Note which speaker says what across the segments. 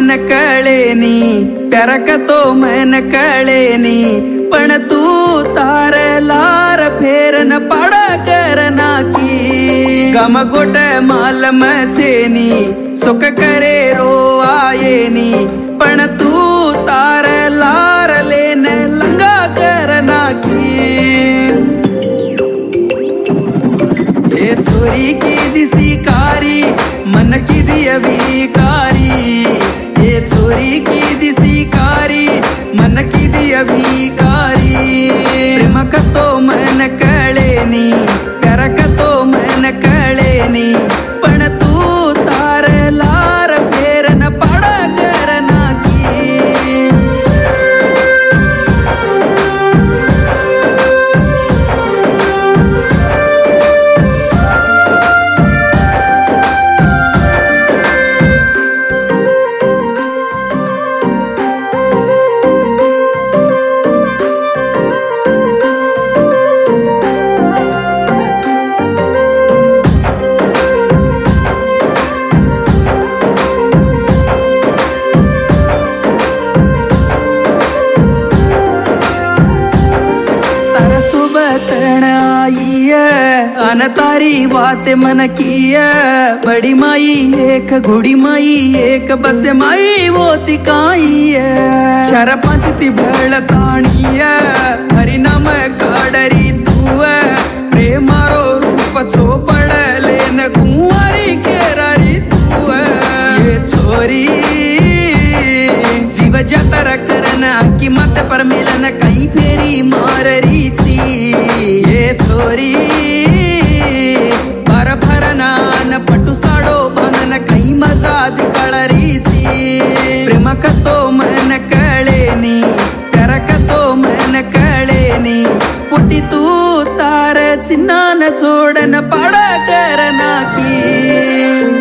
Speaker 1: मन कळेनी प्यार का तो मन कळेनी पण तू तार लार फेरन पाडा करना की गम गोट माल मचेनी सुख करे रो आयेनी पण तू तार लार लेन लंगा करना की ये छोरी की दिसी कारी मन की दिया भिकारी ये छोरी की दिसी कारी मन की दिया भिकारी प्रेम का तो मन कळेनी प्यार का तो मन कळेनी पण तू तार लार फेरन पाडा करना की अन तारी बात मन की बड़ी माई एक घोड़ी माई एक बस माई वो तिकाई चार पांच ती भळ ताणी हरि नाम काडरी तू प्रेमारो रूप छो पडले न कुंवारी केरारी तू ये छोरी जीव जतर करन अंकी मत पर मिलन कई फेरी माररी थी ये छोरी भरनान पटू साडो बंधन कई मजा दिकळरी थी प्रेम का तो मन कळेनी प्यार का तो मन कळेनी पुटी तू तार चिन्नान छोडन पाडा करना की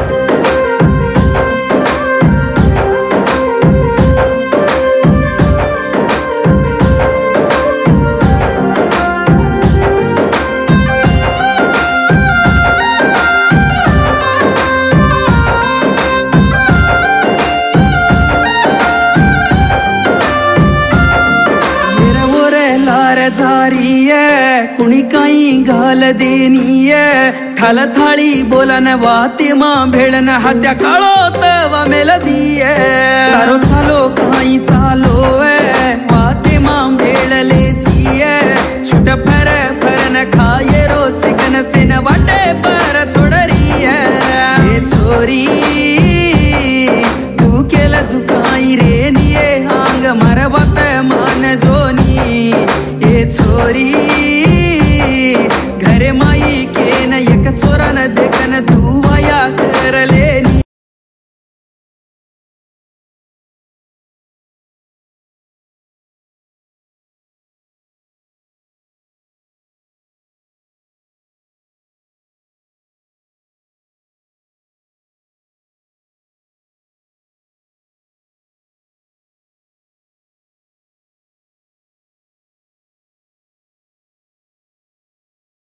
Speaker 1: कुणी काही घाल देनी ठाल थाळी बोलन वाते मां भेळन हात्या काळो तवा मेलदी तारो चालो काही चालो वाते मां भेळले छुट फर फरन खाये रो सिकन सेन वाटे पर छोडरी हे छोरी तू केला झुकाई रे निये आंग मरवत मान जोनी हे छोरी घरे माई के न एक चोरन देखन तू